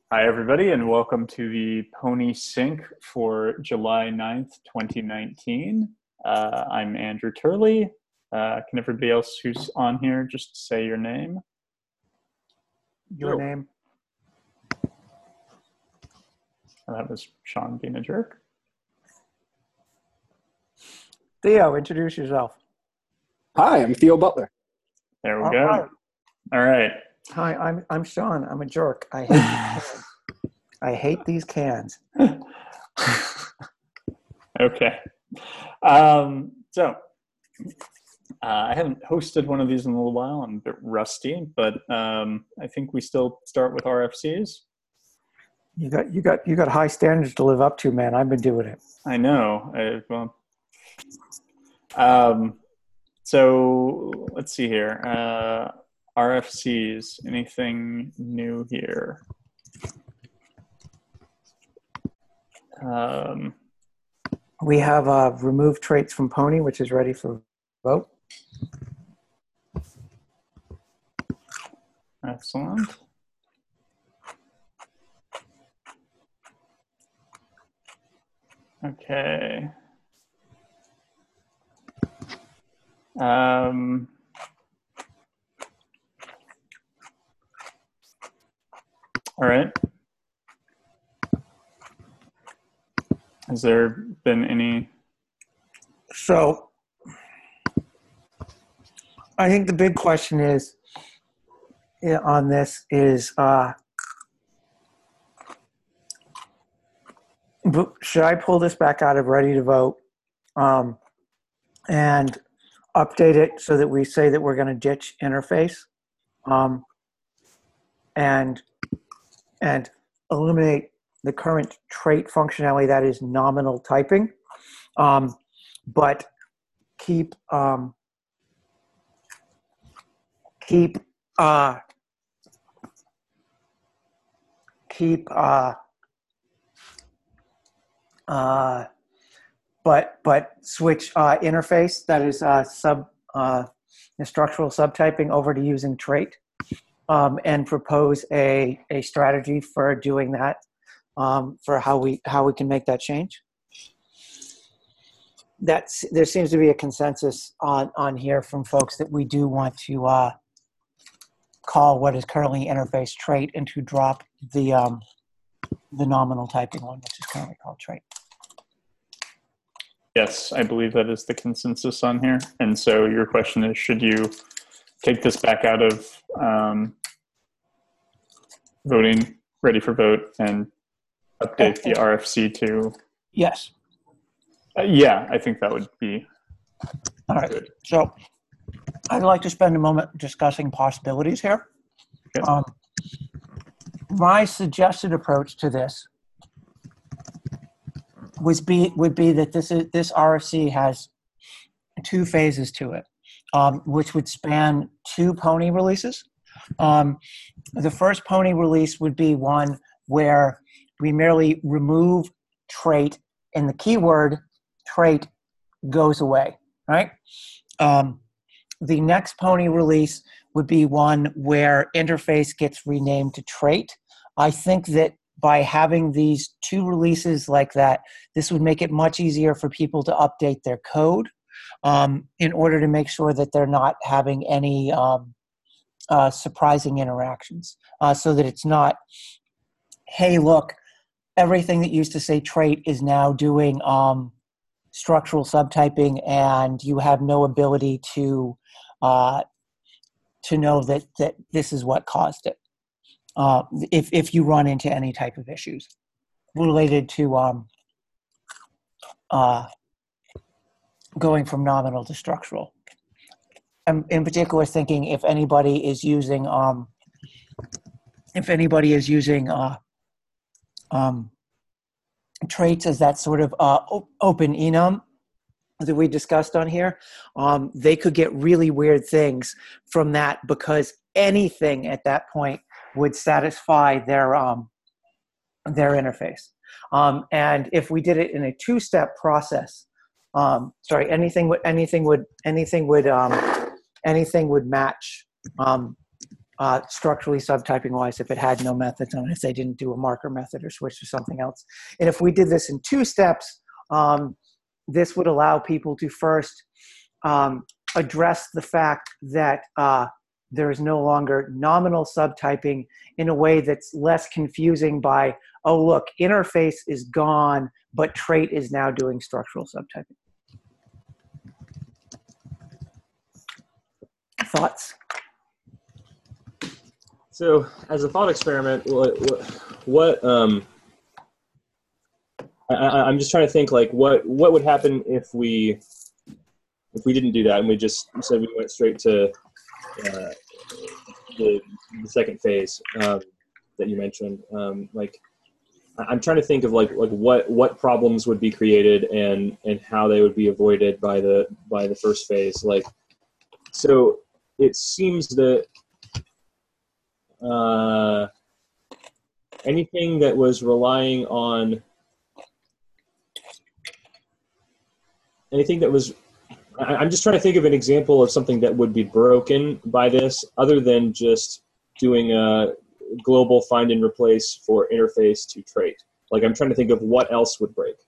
Hi, everybody, and welcome to the Pony Sync for July 9th, 2019. I'm Andrew Turley. Can everybody else who's on here just say your name? Your name? That was Sean being a jerk. Theo, introduce yourself. Hi, I'm Theo Butler. There we go. All right. Hi, I'm Sean. I'm a jerk. I hate these cans. Okay. I haven't hosted one of these in a little while. I'm a bit rusty, but I think we still start with RFCs. You got high standards to live up to, man. I've been doing it. I know. So let's see here. RFCs. Anything new here? We have remove traits from Pony, which is ready for vote. Excellent. Okay. All right. Has there been any? So I think the big question is on this is should I pull this back out of ready to vote and update it so that we say that we're going to ditch interface and eliminate the current trait functionality that is nominal typing, but keep but switch interface, that is structural subtyping, over to using trait, and propose a strategy for doing that, for how we can make that change. There seems to be a consensus on here from folks that we do want to call what is currently interface trait and to drop the nominal typing one, which is currently called trait. Yes, I believe that is the consensus on here. And so your question is, should you take this back out of voting, ready for vote, and update the RFC to? Yes. Yeah, I think that would be all right. Good. So I'd like to spend a moment discussing possibilities here. Okay. My suggested approach to this would be that this RFC has two phases to it, which would span two Pony releases. The first Pony release would be one where we merely remove trait and the keyword trait goes away, right? The next Pony release would be one where interface gets renamed to trait. I think that by having these two releases like that, this would make it much easier for people to update their code in order to make sure that they're not having any surprising interactions, so that it's not, hey, look, everything that used to say trait is now doing structural subtyping, and you have no ability to know that this is what caused it. If you run into any type of issues related to going from nominal to structural. I'm in particular thinking if anybody is using traits as that sort of open enum that we discussed on here, they could get really weird things from that, because anything at that point would satisfy their interface. And if we did it in a two-step process, anything would match structurally subtyping wise if it had no methods on it, if they didn't do a marker method or switch to something else. And if we did this in 2 steps, this would allow people to first address the fact that there is no longer nominal subtyping in a way that's less confusing by, oh, look, interface is gone, but trait is now doing structural subtyping. Thoughts? So, as a thought experiment, I'm just trying to think, like, what would happen if we didn't do that and we just said we went straight to the second phase that you mentioned. Like, I'm trying to think of like what problems would be created and how they would be avoided by the first phase. Like, so it seems that anything that was relying on I'm just trying to think of an example of something that would be broken by this, other than just doing a global find and replace for interface to trait. Like, I'm trying to think of what else would break.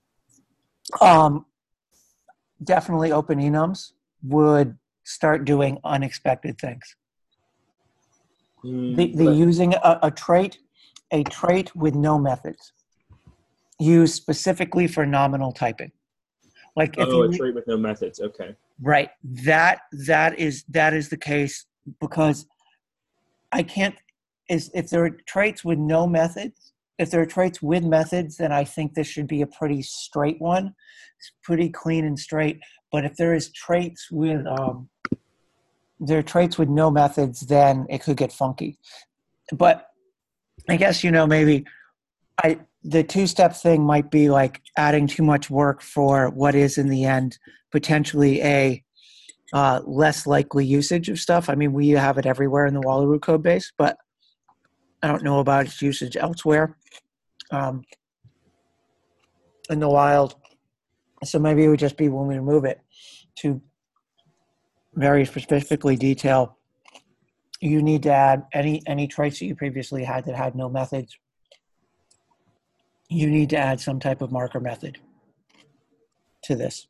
Definitely open enums would start doing unexpected things. The using a trait with no methods used specifically for nominal typing. Like if a trait with no methods. Okay. Right. That is the case, because I can't, if there are traits with no methods, if there are traits with methods, then I think this should be a pretty straight one. It's pretty clean and straight. But if there is traits with no methods, then it could get funky. But I guess, maybe the 2-step thing might be like adding too much work for what is in the end potentially a less likely usage of stuff. I mean, we have it everywhere in the Wallaroo code base, but I don't know about its usage elsewhere in the wild. So maybe it would just be when we remove it to very specifically detail, you need to add any traits that you previously had that had no methods. You need to add some type of marker method to this.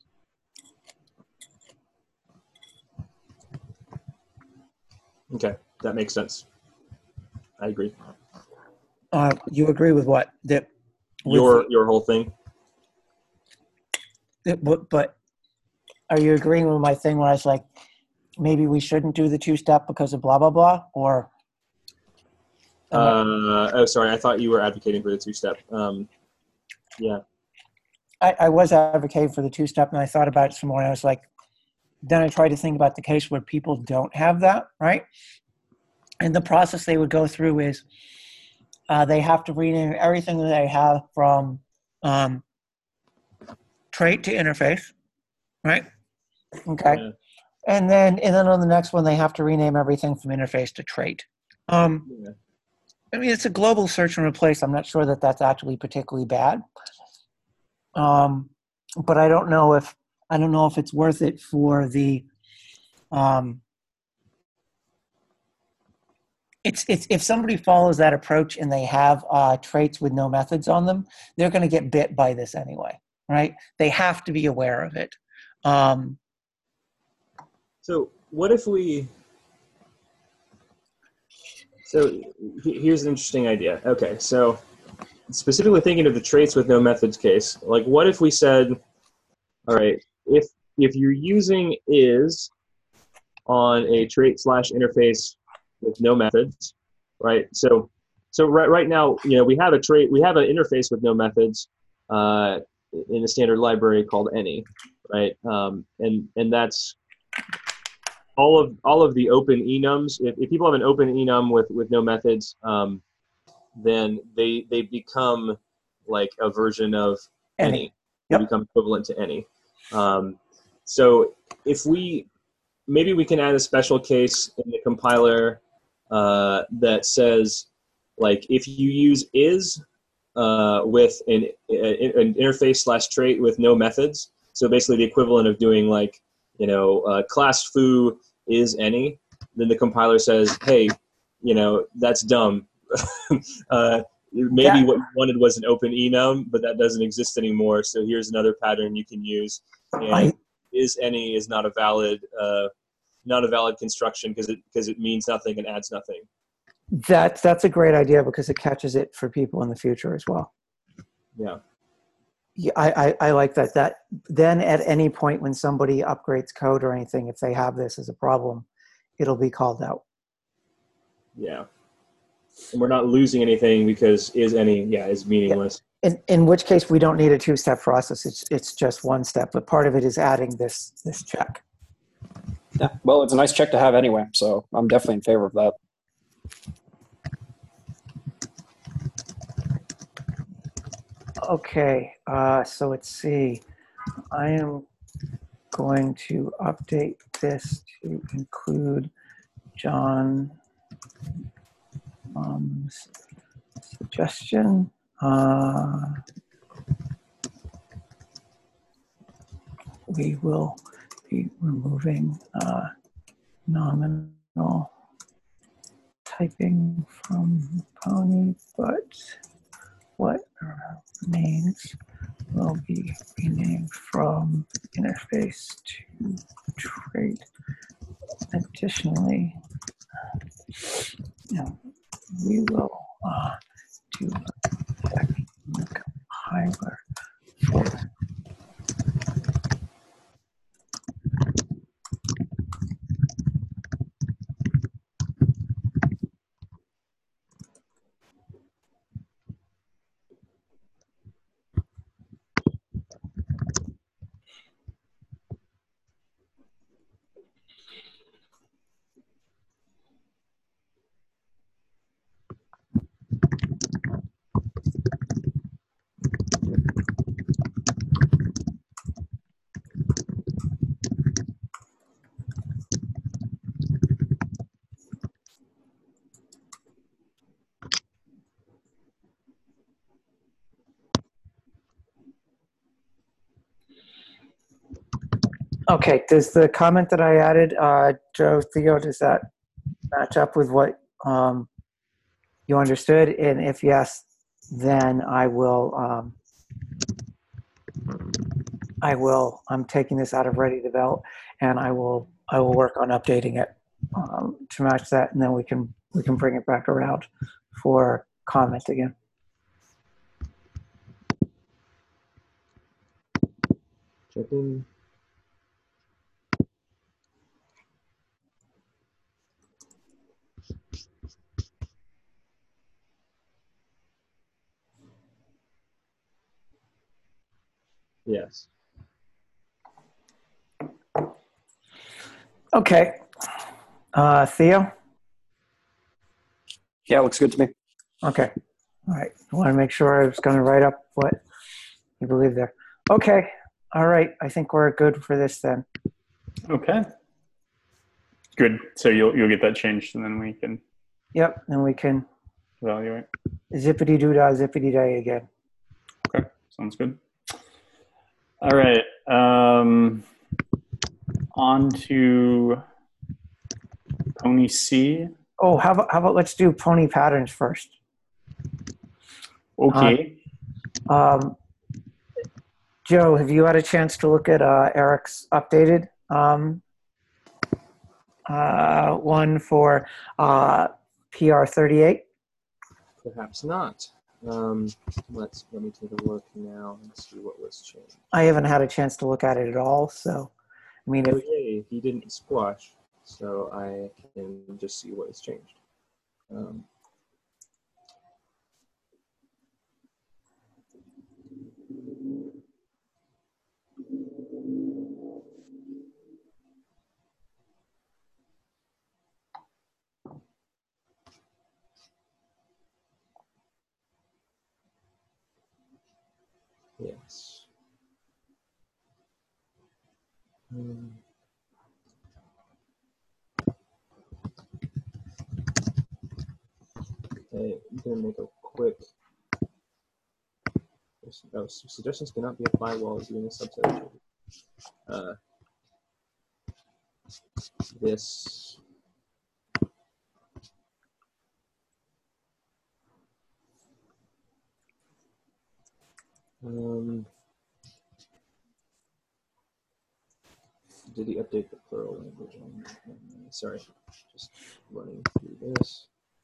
Okay, that makes sense. I agree. You agree with what? That your whole thing? But are you agreeing with my thing when I was like, maybe we shouldn't do the 2-step because of blah, blah, blah? Or sorry. I thought you were advocating for the 2-step. Yeah. I was advocating for the 2-step, and I thought about it some more, and I was like, then I tried to think about the case where people don't have that, right? And the process they would go through is they have to rename everything that they have from trait to interface, right? Okay. Yeah. And then on the next one, they have to rename everything from interface to trait. Yeah. I mean, it's a global search and replace. I'm not sure that that's actually particularly bad. But I don't know if it's worth it for the it's if somebody follows that approach and they have traits with no methods on them, they're going to get bit by this anyway, right? They have to be aware of it. So what if so here's an interesting idea. Okay, so specifically thinking of the traits with no methods case, like what if we said, all right, if you're using is on a trait / interface with no methods, right? So right now, we have a trait, we have an interface with no methods in a standard library called any, right? And that's all of the open enums. If people have an open enum with no methods, then they become like a version of any. They become equivalent to any. So if maybe we can add a special case in the compiler that says, like, if you use is with an interface / trait with no methods, so basically the equivalent of doing like, class foo is any, then the compiler says, hey, that's dumb. Maybe what you wanted was an open enum, but that doesn't exist anymore. So here's another pattern you can use. And is any is not a valid construction because it means nothing and adds nothing. That's a great idea because it catches it for people in the future as well. Yeah. Yeah, I like that. That then at any point when somebody upgrades code or anything, if they have this as a problem, it'll be called out. Yeah. And we're not losing anything because is meaningless. Yeah. In which case we don't need a two-step process. It's just one step, but part of it is adding this check. Yeah, well, it's a nice check to have anyway, so I'm definitely in favor of that. Okay, so let's see. I am going to update this to include John's suggestion. We will be removing nominal typing from Pony, but what remains will be renamed from interface to trait. Additionally, we will do a check in the compiler for Okay, does the comment that I added, Joe, Theo, does that match up with what you understood? And if yes, then I'm taking this out of Ready to Develop, and I will work on updating it to match that, and then we can bring it back around for comment again. Checking. Yes. Okay. Theo? Yeah, looks good to me. Okay. All right. I want to make sure I was going to write up what you believe there. Okay. All right. I think we're good for this then. Okay. Good. So you'll get that changed, and then we can. Yep. And we can evaluate. Zippity-doo-dah, zippity-day again. Okay. Sounds good. All right. On to Pony C. Oh, how about let's do Pony patterns first. Okay. Joe, have you had a chance to look at Eric's updated one for PR38? Perhaps not. Let me take a look now and see what was changed. I haven't had a chance to look at it at all, so I mean, yay, he didn't squash, so I can just see what has changed. Yes. Okay, I'm going to make a quick. Oh, suggestions cannot be applied while doing a subset. This Did he update the plural language? Sorry, just running through this.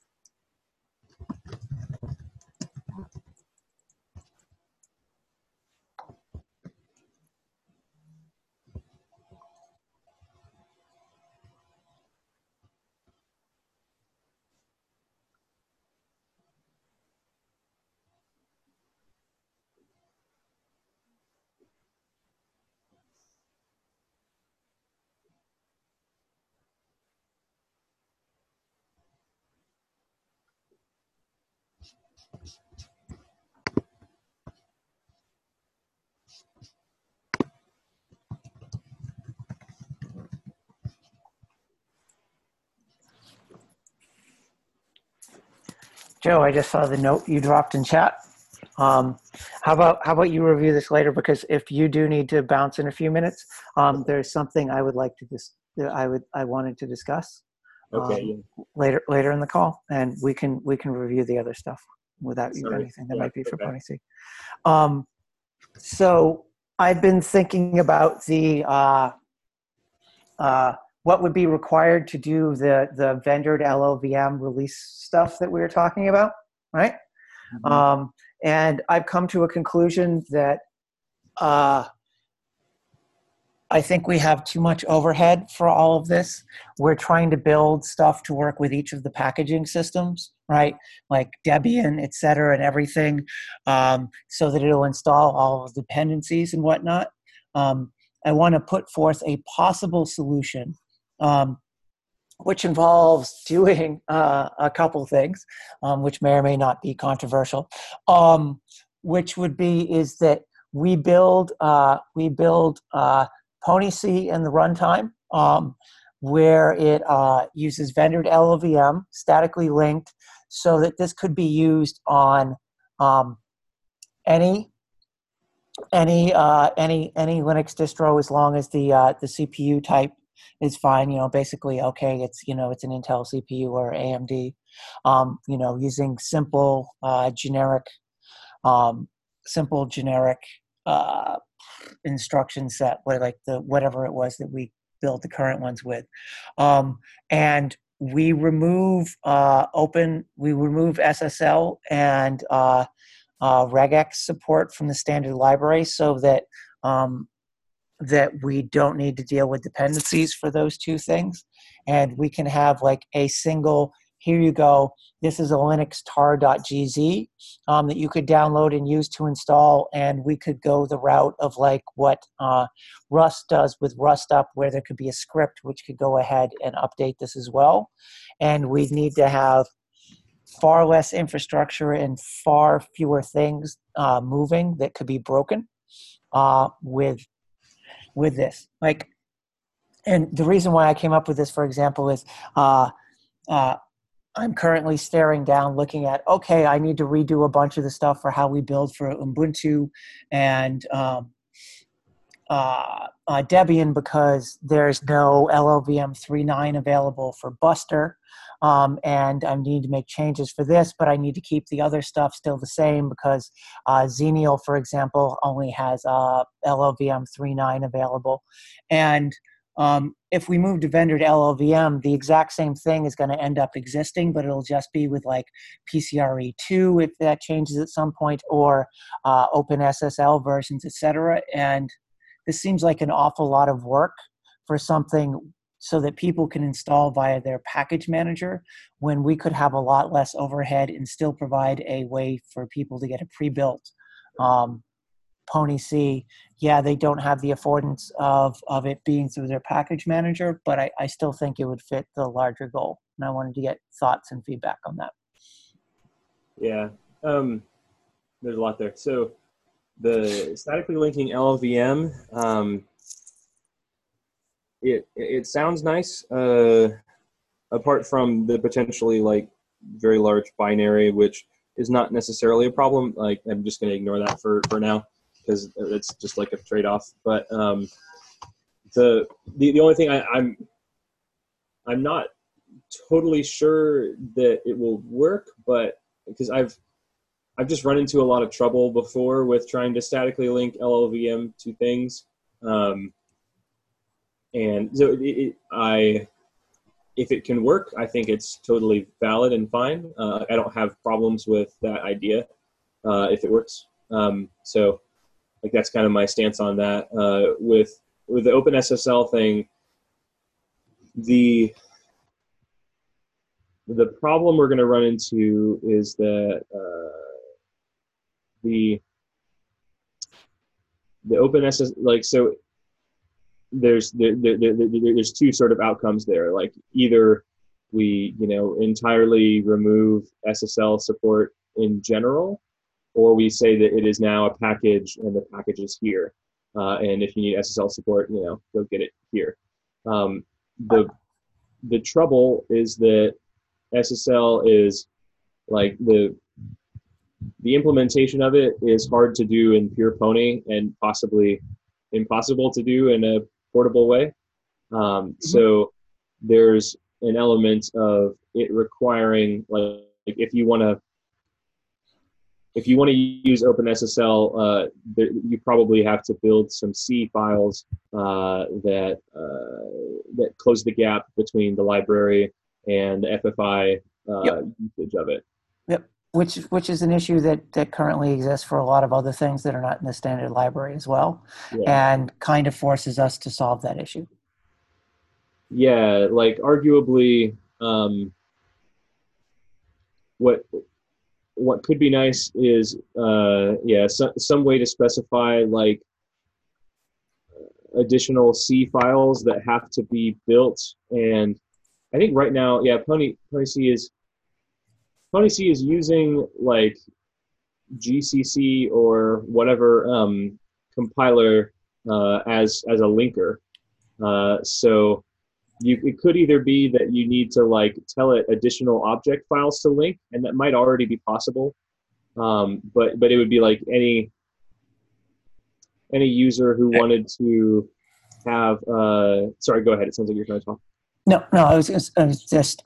Joe, I just saw the note you dropped in chat. How about you review this later? Because if you do need to bounce in a few minutes, there's something I would like to I wanted to discuss. Okay. Later in the call, and we can review the other stuff without you anything that might be for Pony C. So I've been thinking about the what would be required to do the vendored LLVM release stuff that we were talking about, right? Mm-hmm. And I've come to a conclusion that I think we have too much overhead for all of this. We're trying to build stuff to work with each of the packaging systems, right? Like Debian, et cetera, and everything, so that it'll install all of the dependencies and whatnot. I want to put forth a possible solution, which involves doing a couple things, which may or may not be controversial, which would be is that we build Pony C in the runtime, where it uses vendored LLVM, statically linked, so that this could be used on any Linux distro, as long as the CPU type is fine. Basically, okay, it's an Intel CPU or AMD. Using simple generic instruction set, like whatever it was that we built the current ones with, and we remove SSL and regex support from the standard library, so that that we don't need to deal with dependencies for those two things, and we can have like a single, here you go, this is a Linux tar.gz that you could download and use to install, and we could go the route of like what Rust does with Rust Up, where there could be a script which could go ahead and update this as well. And we'd need to have far less infrastructure and far fewer things moving that could be broken with this. Like, and the reason why I came up with this, for example, is I'm currently staring down, looking at, okay, I need to redo a bunch of the stuff for how we build for Ubuntu and Debian, because there's no LLVM 3.9 available for Buster. And I need to make changes for this, but I need to keep the other stuff still the same, because Xenial, for example, only has LLVM 3.9 available. And if we move to vendored LLVM, the exact same thing is going to end up existing, but it'll just be with like PCRE2 if that changes at some point, or OpenSSL versions, etc. And this seems like an awful lot of work for something so that people can install via their package manager, when we could have a lot less overhead and still provide a way for people to get a pre-built Pony C. Yeah, they don't have the affordance of it being through their package manager, but I still think it would fit the larger goal. And I wanted to get thoughts and feedback on that. Yeah, there's a lot there. So the statically linking LLVM, it sounds nice, apart from the potentially like very large binary, which is not necessarily a problem. Like, I'm just going to ignore that for now, because it's just like a trade-off. But the only thing I'm not totally sure that it will work, but because I've I've just run into a lot of trouble before with trying to statically link LLVM to things. And so if it can work, I think it's totally valid and fine. I don't have problems with that idea if it works. So like that's kind of my stance on that. With the OpenSSL thing, the problem we're going to run into is that the OpenSSL, like, so there's two sort of outcomes there. Like either we entirely remove SSL support in general, or we say that it is now a package and the package is here, and if you need SSL support, go get it here. The trouble is that SSL is like the implementation of it is hard to do in pure Pony and possibly impossible to do in a portable way. So there's an element of it requiring, like if you want to use OpenSSL, you probably have to build some C files that close the gap between the library and the FFI usage of it. Yep. Which is an issue that currently exists for a lot of other things that are not in the standard library as well, and kind of forces us to solve that issue. Yeah, like arguably, what could be nice is some way to specify like additional C files that have to be built. And I think right now, Pony C is using like GCC or whatever compiler as a linker. So it could either be that you need to like tell it additional object files to link, and that might already be possible. But it would be like any user who wanted to have. Sorry, go ahead. It sounds like you're trying to talk. No, I was just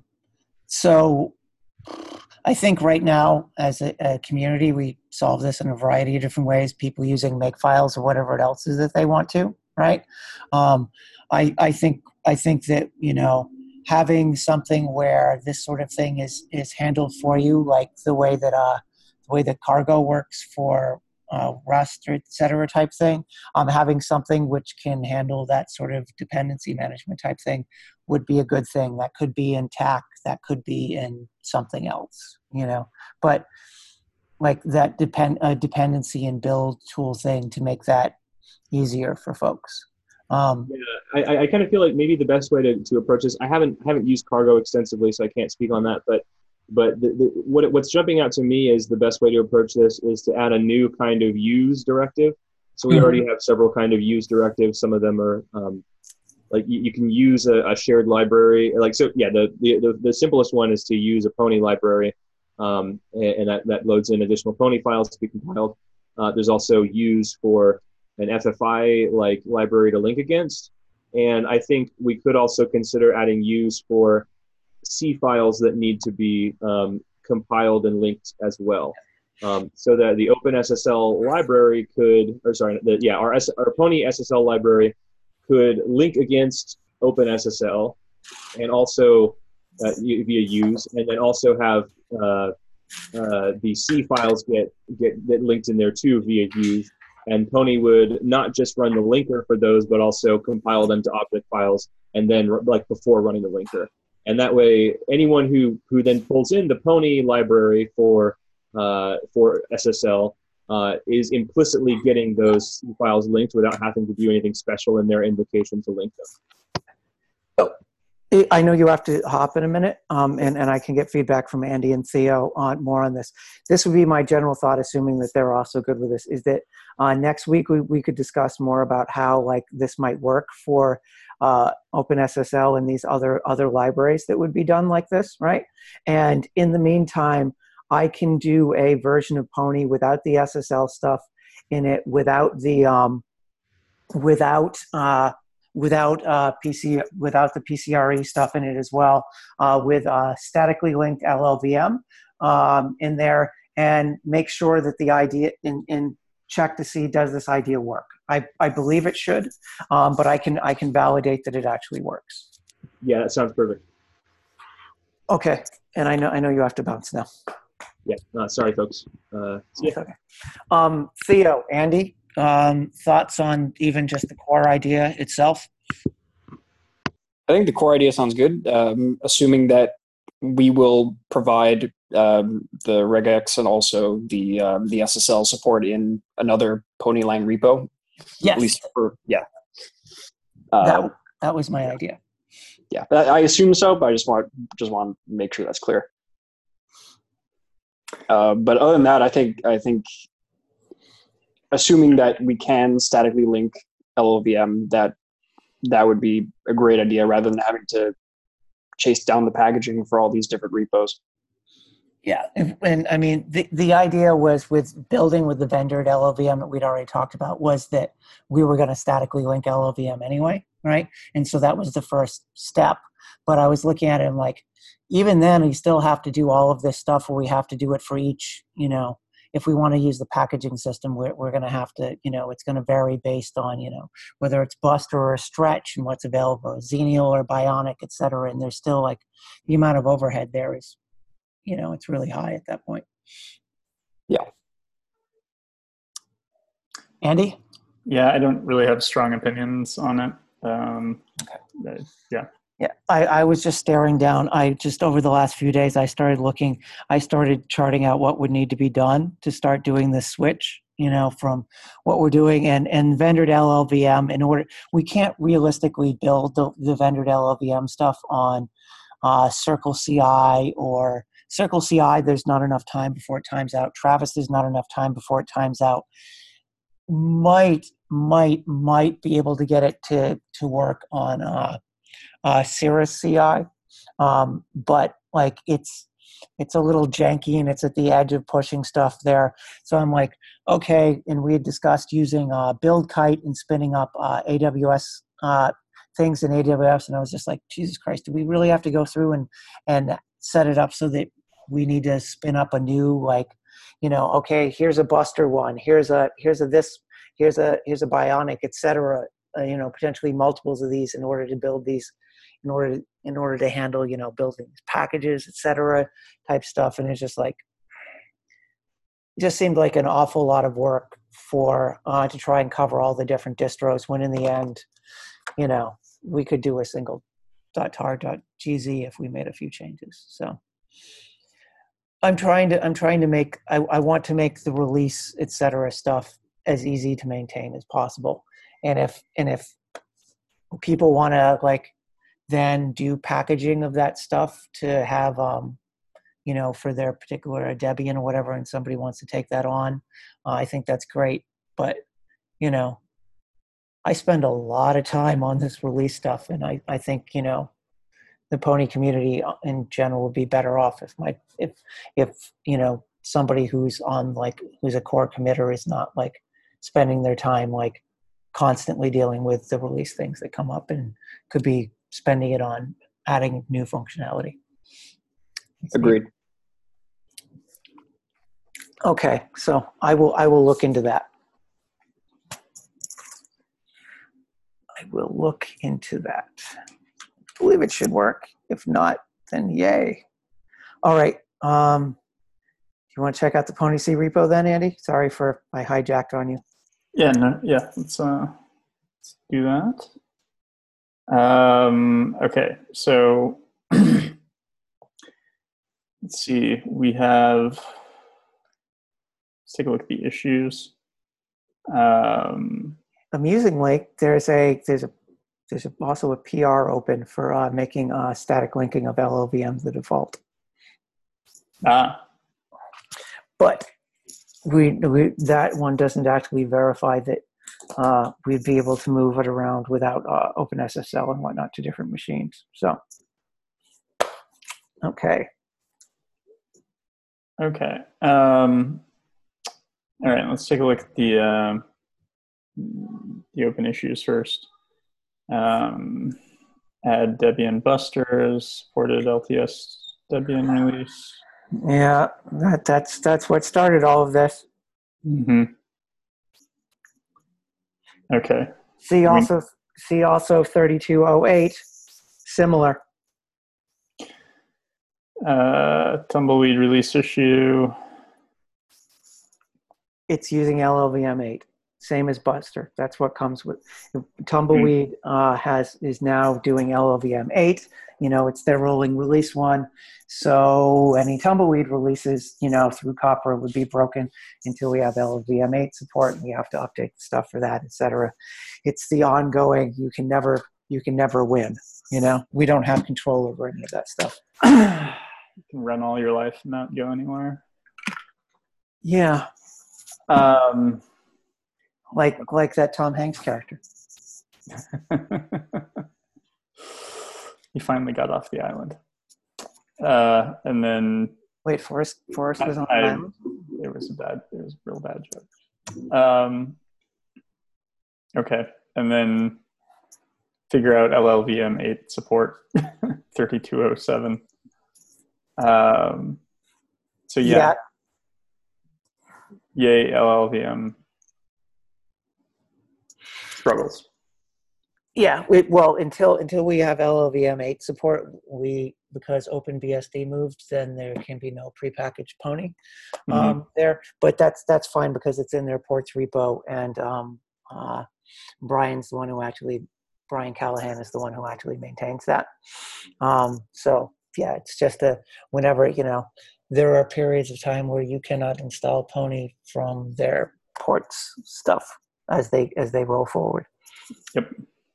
so. I think right now, as a community, we solve this in a variety of different ways. People using Makefiles or whatever else is that they want to, right? I think that having something where this sort of thing is handled for you, like the way that Cargo works for Rust or et cetera type thing, having something which can handle that sort of dependency management type thing would be a good thing. That could be in TAC, that could be in something else, but like that dependency and build tool thing to make that easier for folks. I kind of feel like maybe the best way to approach this, I haven't used Cargo extensively, so I can't speak on that, but what's jumping out to me is the best way to approach this is to add a new kind of use directive. So we already have several kind of use directives. Some of them are like you can use a shared library. Like so, yeah. The simplest one is to use a Pony library, and that loads in additional Pony files to be compiled. There's also use for an FFI like library to link against, and I think we could also consider adding use for C files that need to be compiled and linked as well, so that the OpenSSL library our Pony SSL library could link against OpenSSL and also via use, and then also have the C files get linked in there too via use. And Pony would not just run the linker for those, but also compile them to object files, and then like before running the linker. And that way, anyone who then pulls in the Pony library for SSL is implicitly getting those files linked without having to do anything special in their invocation to link them. So, I know you have to hop in a minute, and I can get feedback from Andy and Theo on more on this. This would be my general thought, assuming that they're also good with this, is that next week we could discuss more about how like this might work for OpenSSL and these other libraries that would be done like this, right? And in the meantime, I can do a version of Pony without the SSL stuff in it, without the PCRE stuff in it as well, with statically linked LLVM in there, and make sure that the idea and check to see, does this idea work? I believe it should, but I can validate that it actually works. Yeah, that sounds perfect. Okay, and I know you have to bounce now. Yeah, sorry, folks. It's okay. Theo, Andy, thoughts on even just the core idea itself? I think the core idea sounds good, assuming that we will provide the regex and also the SSL support in another Ponylang repo. Yes. At least for, yeah. That was my idea. Yeah, I assume so, but I just want to make sure that's clear. But other than that, I think assuming that we can statically link LLVM, that would be a great idea rather than having to chase down the packaging for all these different repos. Yeah, and I mean, the idea was with building with the vendor at LLVM that we'd already talked about was that we were going to statically link LLVM anyway, right? And so that was the first step. But I was looking at it and like, even then, we still have to do all of this stuff where we have to do it for each, if we want to use the packaging system, we're going to have to, it's going to vary based on, whether it's Buster or Stretch and what's available, Xenial or Bionic, et cetera. And there's still like the amount of overhead there is, it's really high at that point. Yeah. Andy? Yeah, I don't really have strong opinions on it. Okay. Yeah. Yeah, I was just staring down. Over the last few days, I started charting out what would need to be done to start doing this switch, from what we're doing and vendored LLVM we can't realistically build the vendored LLVM stuff on Circle CI or Circle CI. There's not enough time before it times out. Travis, there's not enough time before it times out. Might be able to get it to work on Cirrus CI, but like it's a little janky and it's at the edge of pushing stuff there. So I'm like, okay. And we had discussed using BuildKite and spinning up AWS things in AWS, and I was just like, Jesus Christ, do we really have to go through and set it up so that we need to spin up a new okay, here's a Buster one, here's a Bionic, etc. Potentially multiples of these in order to build these, in order to handle, building packages, etc. type stuff. And it's just like, it just seemed like an awful lot of work for to try and cover all the different distros when in the end, we could do a single .tar.gz if we made a few changes. So I want to make the release, etc. stuff as easy to maintain as possible. And if people want to then do packaging of that stuff to have, for their particular Debian or whatever, and somebody wants to take that on, I think that's great. But, I spend a lot of time on this release stuff, and I think, the Pony community in general would be better off if somebody who's who's a core committer is not spending their time constantly dealing with the release things that come up and could be spending it on adding new functionality. Agreed. Okay, so I will look into that. I will look into that. I believe it should work. If not, then yay. All right. Do you want to check out the Pony C repo then, Andy? Sorry for I hijacked on you. Yeah, no, yeah. Let's do that. Okay, so let's see. Let's take a look at the issues. Amusingly, there's also a PR open for making static linking of LLVM the default. But that one doesn't actually verify that we'd be able to move it around without OpenSSL and whatnot to different machines. So, okay. Okay. All right. Let's take a look at the open issues first. Add Debian Buster as supported LTS Debian release. Yeah, that's what started all of this. Mm-hmm. Okay. See also 3208, similar. Tumbleweed release issue. It's using LLVM8, same as Buster. That's what comes with Tumbleweed. Is now doing LLVM8. It's their rolling release one. So any Tumbleweed releases, through Copper would be broken until we have LLVM8 support, and we have to update the stuff for that, etc. It's the ongoing. You can never win. We don't have control over any of that stuff. You can run all your life and not go anywhere. Yeah. Like that Tom Hanks character. He finally got off the island. And then wait, Forrest was on the island? It was a real bad joke. Okay. And then figure out LLVM8 support 3207. So yeah. Yay, LLVM struggles. Yeah, until we have LLVM8 support, because OpenBSD moved, then there can be no prepackaged Pony there. But that's fine because it's in their ports repo, and Brian Callahan is the one who actually maintains that. So yeah, it's just whenever there are periods of time where you cannot install Pony from their ports stuff as they roll forward. Yep.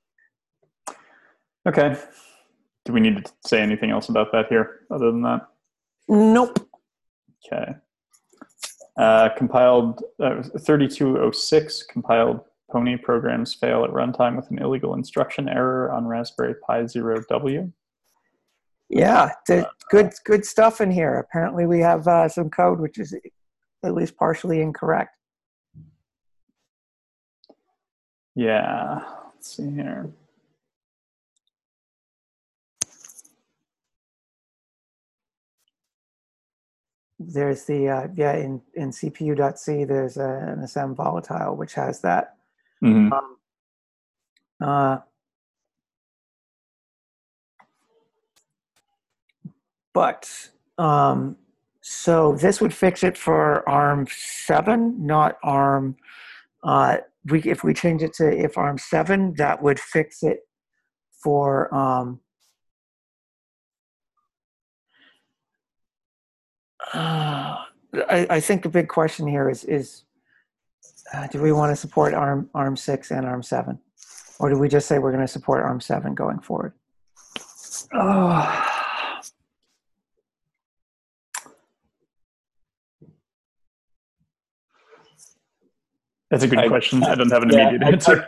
Okay. Do we need to say anything else about that here other than that? Nope. Okay. Compiled 3206 compiled Pony programs fail at runtime with an illegal instruction error on Raspberry Pi 0W. Yeah, good stuff in here. Apparently we have some code which is at least partially incorrect. Yeah, let's see here. There's the in CPU.c there's an SM volatile which has that. Mm-hmm. So this would fix it for ARM7, not ARM. If we change it to if ARM7, that would fix it for I think the big question here is do we want to support ARM6 and ARM7, or do we just say we're going to support ARM7 going forward? That's a good question. I don't have an immediate answer.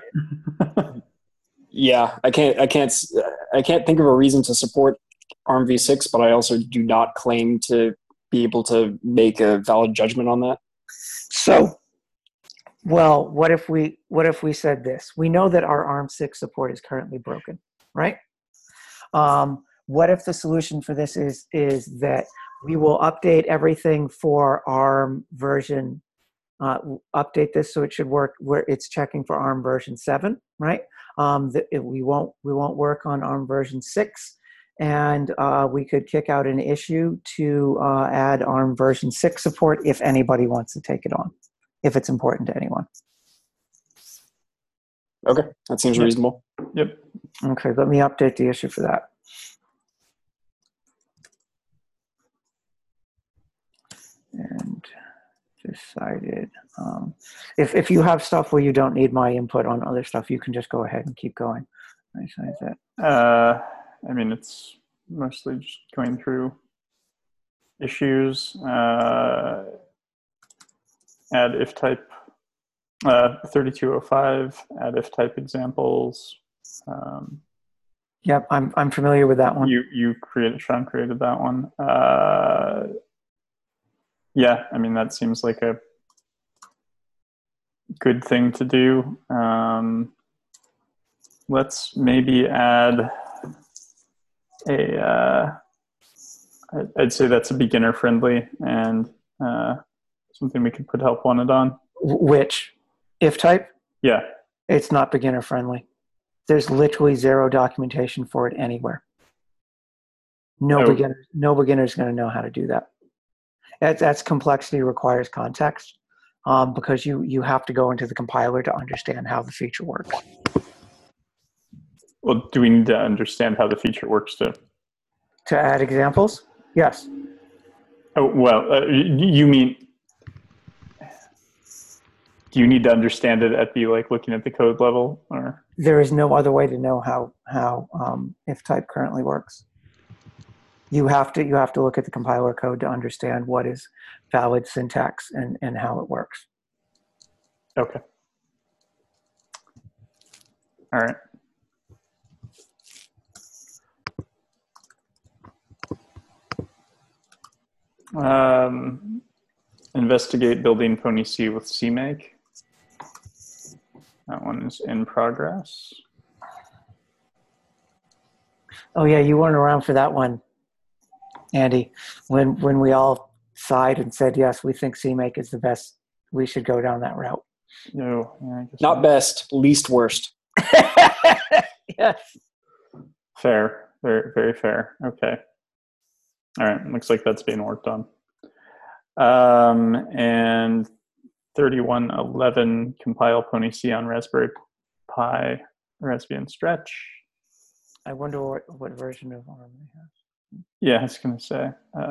I can't think of a reason to support ARMv6, but I also do not claim to be able to make a valid judgment on that. So, well, what if we said this? We know that our ARM6 support is currently broken, right? What if the solution for this is that we will update everything for ARM version, update this so it should work where it's checking for ARM version 7, right? We won't work on ARM version 6, and we could kick out an issue to add ARM version 6 support if anybody wants to take it on, if it's important to anyone. Okay, that seems reasonable. Yep. Okay, let me update the issue for that. And decided. If you have stuff where you don't need my input on other stuff, you can just go ahead and keep going. I mean, it's mostly just going through issues. Add if type 3205. Add if type examples. Yep, I'm familiar with that one. Sean created that one. Yeah, I mean, that seems like a good thing to do. Let's maybe add I'd say that's a beginner friendly and something we could put help wanted on. Which, if type, Yeah. it's not beginner friendly. There's literally zero documentation for it anywhere. No beginner's going to know how to do that. That's complexity requires context, because you have to go into the compiler to understand how the feature works. Well, do we need to understand how the feature works too? To add examples? Yes. Oh, well, you mean, do you need to understand it at the like looking at the code level, or? There is no other way to know how if type currently works. You have to look at the compiler code to understand what is valid syntax and how it works. Okay. All right. Investigate building PonyC with CMake. That one is in progress. Oh yeah, you weren't around for that one, Andy. When we all sighed and said yes, we think CMake is the best. We should go down that route. No, yeah, I guess Not best, least worst. Yes. Fair, very, very fair. Okay. All right, looks like that's being worked on. And 3111 compile PonyC on Raspberry Pi, Raspbian Stretch. I wonder what version of ARM they have. Yeah, I was going to say.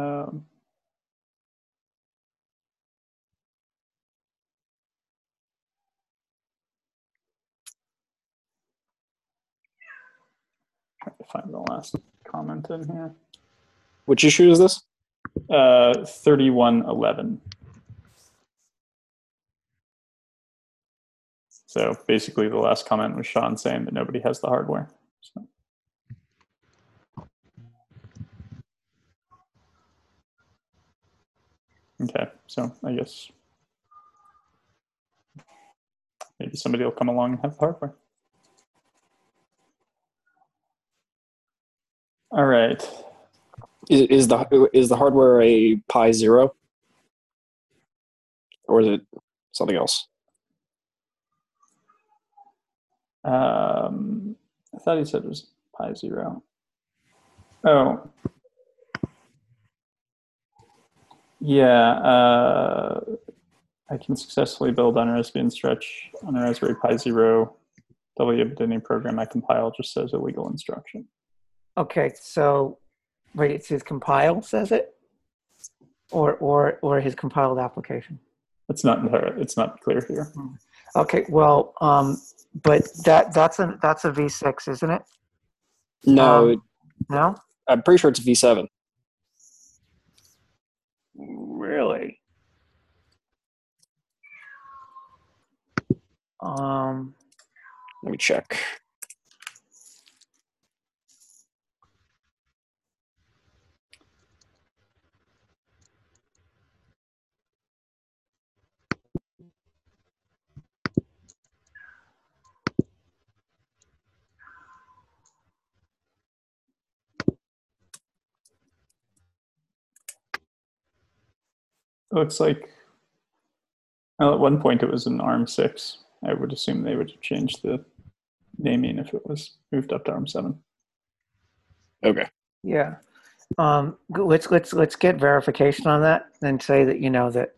Trying to find the last comment in here. Which issue is this? 3111. So basically the last comment was Sean saying that nobody has the hardware. So. Okay, so I guess maybe somebody will come along and have the hardware. All right. Is the hardware a Pi Zero? Or is it something else? I thought he said it was Pi Zero. Oh. Yeah, I can successfully build on Raspbian Stretch on a Raspberry Pi Zero. WebDNA program I compile just says illegal instruction. Okay, so wait, it's his compile says it, or his compiled application. It's not clear here. Okay, well, but that's a V6, isn't it? No, No. I'm pretty sure it's V7. Really? Let me check. It looks like, well, at one point it was an ARM6. I would assume they would change the naming if it was moved up to ARM7. Okay. Yeah. Let's get verification on that and say that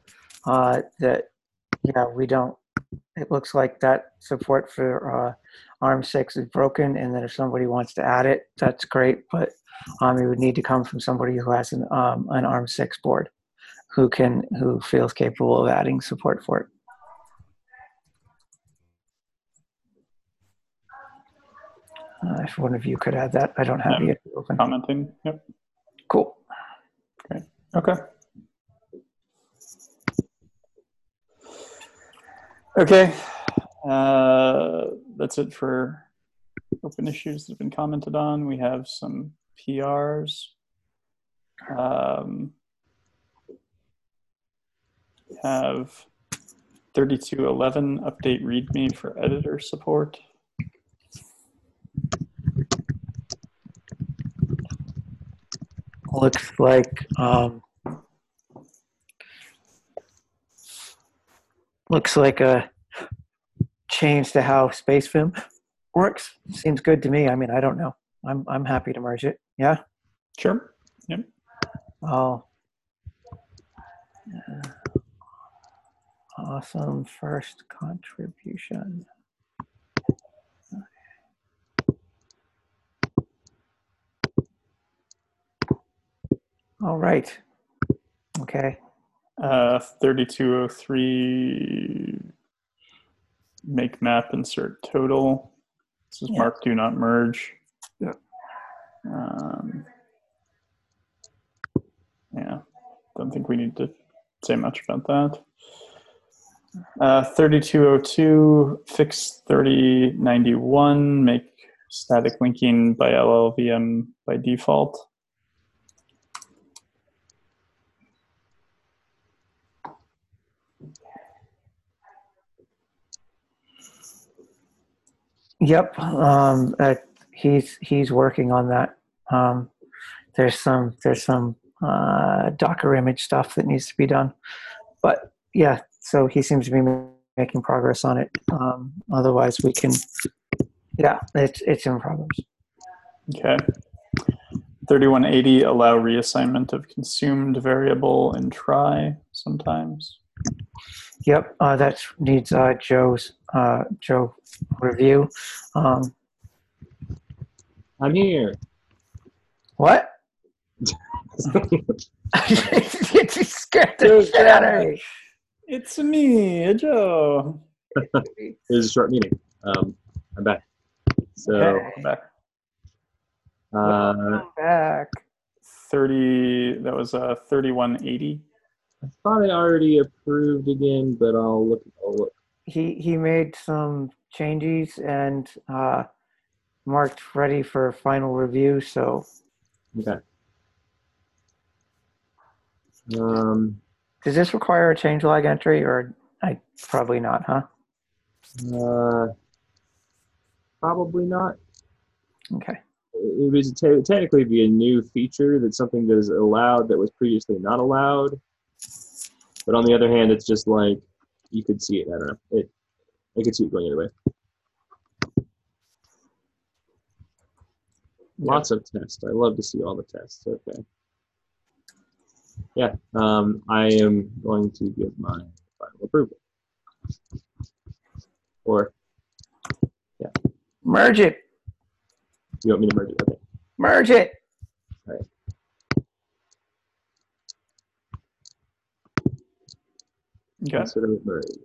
we don't. It looks like that support for ARM6 is broken, and that if somebody wants to add it, that's great. But it would need to come from somebody who has an ARM6 board, who feels capable of adding support for it. If one of you could add that, I don't have it open. Commenting. Yep. Cool. Great. Okay. Okay. That's it for open issues that have been commented on. We have some PRs. We have 3211 update README for editor support. looks like a change to how SpaceFim works. Seems good to me. I mean, I don't know. I'm happy to merge it. Yeah. Sure. Yep. Oh, awesome first contribution. All right. Okay. 3203, make map, insert total. This is mark do not merge. Yeah. Yeah, don't think we need to say much about that. 3202, fix 3091, make static linking by LLVM by default. Yep. He's working on that. There's some Docker image stuff that needs to be done, but yeah. So he seems to be making progress on it. Otherwise, we can. Yeah, it's in progress. Okay. 3180, allow reassignment of consumed variable in try sometimes. Yep, that needs Joe review. I'm here. What? You scared the shit out of me. It's me, Joe. It was a short meeting. I'm back. So Okay. I'm back. Welcome back. 30. That was 3180. I thought I already approved again, but I'll look. He made some changes and marked ready for final review. So Okay. does this require a change log entry, or probably not, huh? Probably not. Okay. It was technically be a new feature that's something that is allowed that was previously not allowed. But on the other hand, it's just like you could see it. I don't know. I could see it going either way. Lots of tests. I love to see all the tests. Okay. Yeah. I am going to give my final approval. Or yeah. Merge it. You want me to merge it? Okay. Merge it. All right. Okay. Consider it merged.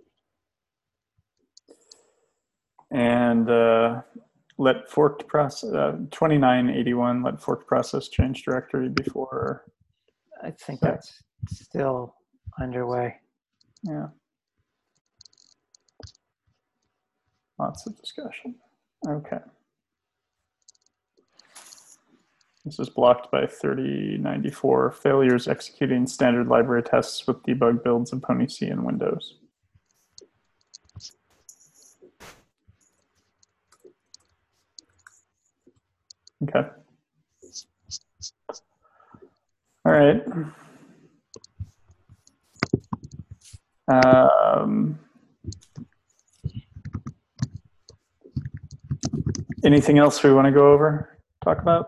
And let forked process 2981. Let forked process change directory before. I think that's still underway. Yeah. Lots of discussion. Okay. This is blocked by 3094. Failures executing standard library tests with debug builds of Pony C in Windows. Okay. All right. Anything else we want to go over, talk about?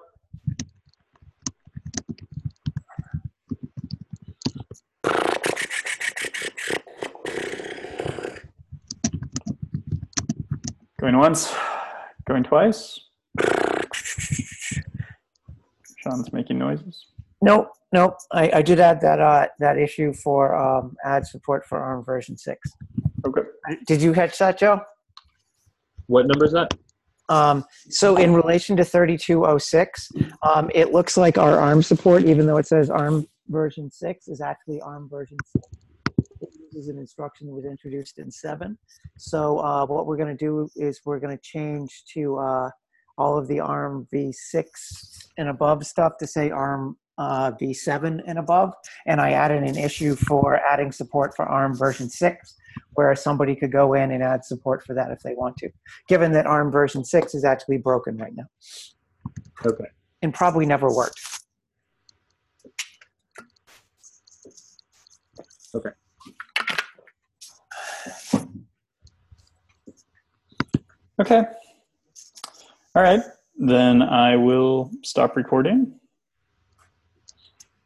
Going once, going twice. Sean's making noises. Nope. I did add that issue for add support for ARM version 6. Okay. Did you catch that, Joe? What number is that? So in relation to 3206, it looks like our ARM support, even though it says ARM version 6, is actually ARM version 6. It uses an instruction that was introduced in 7. So what we're going to do is we're going to change to all of the ARM v6 and above stuff to say ARM v7 and above. And I added an issue for adding support for ARM version 6, where somebody could go in and add support for that if they want to, given that ARM version 6 is actually broken right now. Okay. And probably never worked. Okay. Okay. All right. Then I will stop recording.